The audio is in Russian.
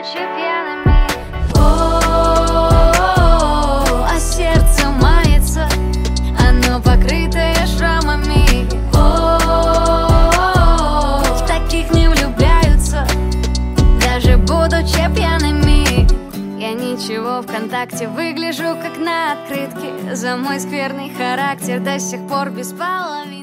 будучи пьяными. А сердце мается, оно покрытое шрамами. В таких не влюбляются, даже будучи пьяными. Я ничего ВКонтакте выгляжу как на открытке. За мой скверный характер до сих пор без половины.